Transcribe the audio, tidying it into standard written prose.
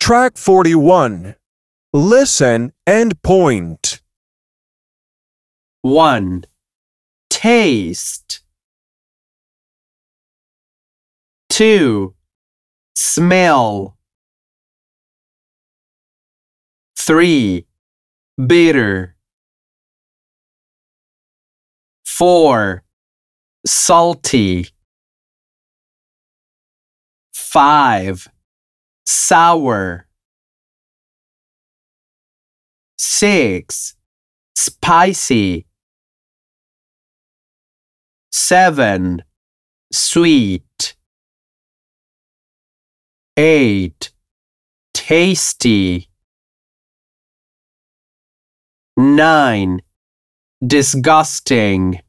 Track 41. Listen and point. 1. Taste. 2. Smell. 3. Bitter. 4. Salty. 5. Sour. 6. Spicy. 7. Sweet. 8. Tasty. 9. Disgusting.